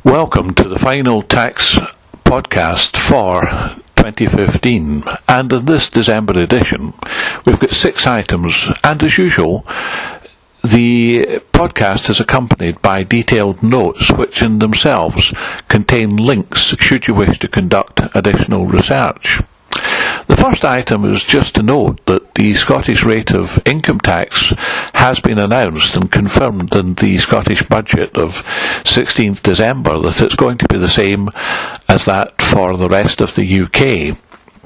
Welcome to the final tax podcast for 2015, and in this December edition we've got 6 items, and as usual the podcast is accompanied by detailed notes which in themselves contain links should you wish to conduct additional research. The first item is just to note that the Scottish rate of income tax has been announced and confirmed in the Scottish budget of 16th December that it's going to be the same as that for the rest of the UK.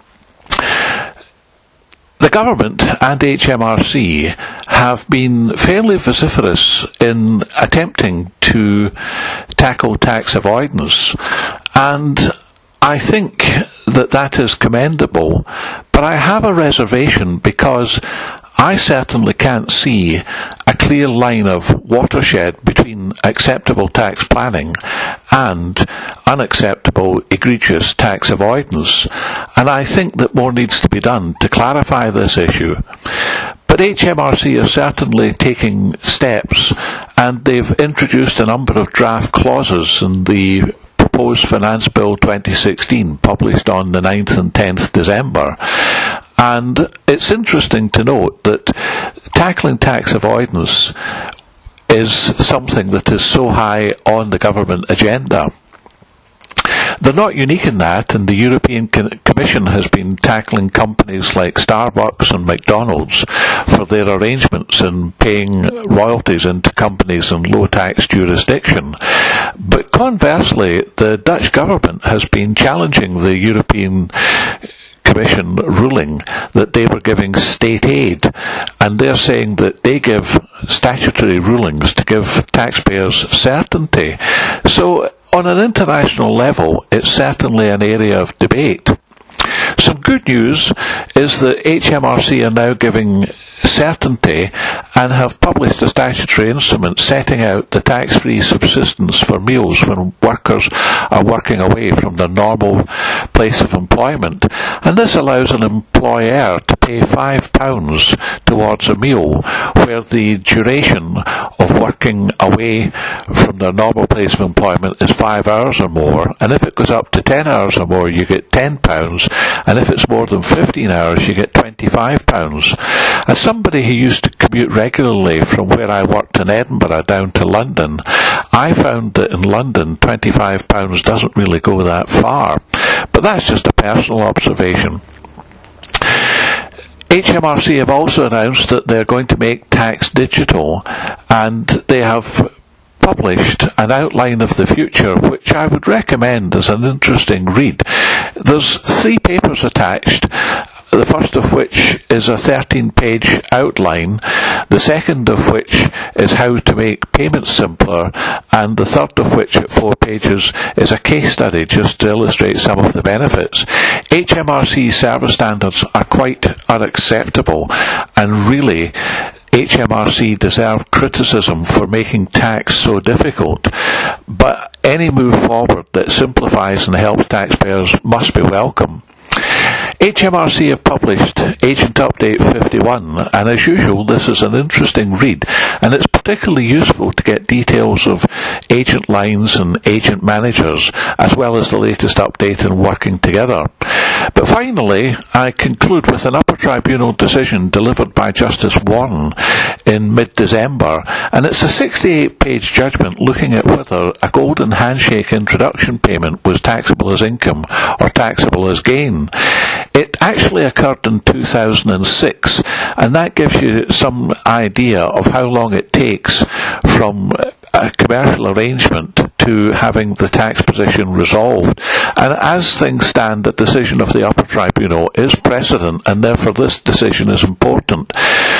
The government and HMRC have been fairly vociferous in attempting to tackle tax avoidance, and I think that is commendable, but I have a reservation because I certainly can't see a clear line of watershed between acceptable tax planning and unacceptable egregious tax avoidance, and I think that more needs to be done to clarify this issue. But HMRC is certainly taking steps, and they've introduced a number of draft clauses in the proposed Finance Bill 2016, published on the 9th and 10th December. And it's interesting to note that tackling tax avoidance is something that is so high on the government agenda. They're not unique in that, and the European Commission has been tackling companies like Starbucks and McDonald's for their arrangements in paying royalties into companies in low tax jurisdiction. But conversely, the Dutch government has been challenging the European Commission ruling that they were giving state aid, and they're saying that they give statutory rulings to give taxpayers certainty. So on an international level, it's certainly an area of debate. Some good news is that HMRC are now giving certainty and have published a statutory instrument setting out the tax-free subsistence for meals when workers are working away from their normal place of employment. And this allows an employer to pay £5 towards a meal where the duration of working away from their normal place of employment is 5 hours or more, and if it goes up to 10 hours or more you get £10, and if it's more than 15 hours you get £25. As somebody who used to commute regularly from where I worked in Edinburgh down to London, I found that in London £25 doesn't really go that far, but that's just a personal observation. HMRC have also announced that they're going to make tax digital, and they have published an outline of the future which I would recommend as an interesting read. There's 3 papers attached, the first of which is a 13-page outline, the second of which is how to make payments simpler, and the third of which at 4 pages is a case study just to illustrate some of the benefits. HMRC service standards are quite unacceptable, and really HMRC deserve criticism for making tax so difficult, but any move forward that simplifies and helps taxpayers must be welcome. HMRC have published Agent Update 51, and as usual this is an interesting read, and it's particularly useful to get details of agent lines and agent managers, as well as the latest update in working together. But finally, I conclude with an Upper Tribunal decision delivered by Justice Warren in mid-December, and it's a 68-page judgment looking at whether a golden handshake introduction payment was taxable as income or taxable as gain. It actually occurred in 2006, and that gives you some idea of how long it takes from a commercial arrangement to having the tax position resolved. And as things stand, the decision of the Upper Tribunal is precedent, and therefore this decision is important.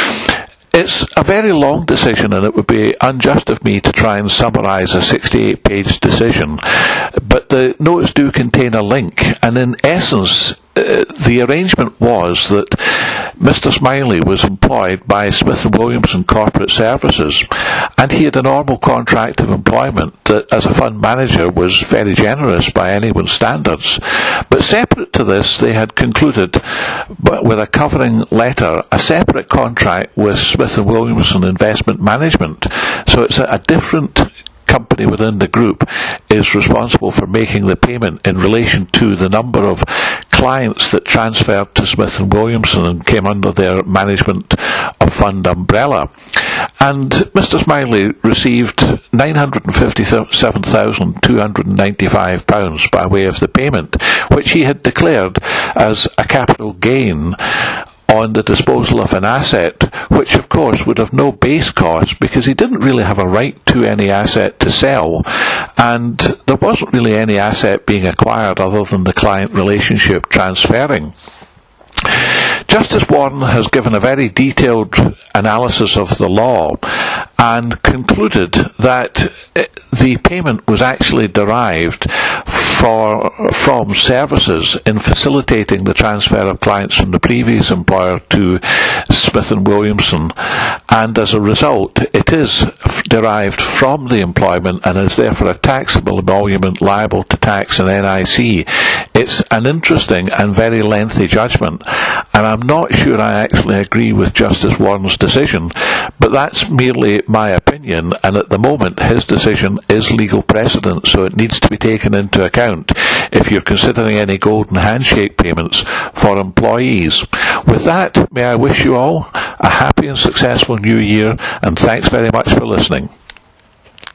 It's a very long decision, and it would be unjust of me to try and summarise a 68-page decision, but the notes do contain a link, and in essence the arrangement was that Mr. Smiley was employed by Smith & Williamson Corporate Services, and he had a normal contract of employment that as a fund manager was very generous by anyone's standards. But separate to this, they had concluded with a covering letter a separate contract with Smith & Williamson Investment Management. So it's a different company within the group. is responsible for making the payment in relation to the number of clients that transferred to Smith & Williamson and came under their management of fund umbrella. And Mr. Smiley received £957,295 by way of the payment, which he had declared as a capital gain on the disposal of an asset, which of course would have no base cost because he didn't really have a right to any asset to sell, and there wasn't really any asset being acquired other than the client relationship transferring. Justice Warren has given a very detailed analysis of the law and concluded that the payment was actually derived from services in facilitating the transfer of clients from the previous employer to Smith & Williamson, and as a result it is derived from the employment and is therefore a taxable emolument liable to tax and NIC. It's an interesting and very lengthy judgment, and I'm not sure I actually agree with Justice Warren's decision, but that's merely my opinion, and at the moment his decision is legal precedent, so it needs to be taken into account if you're considering any golden handshake payments for employees. With that, may I wish you all a happy and successful new year, and thanks very much for listening.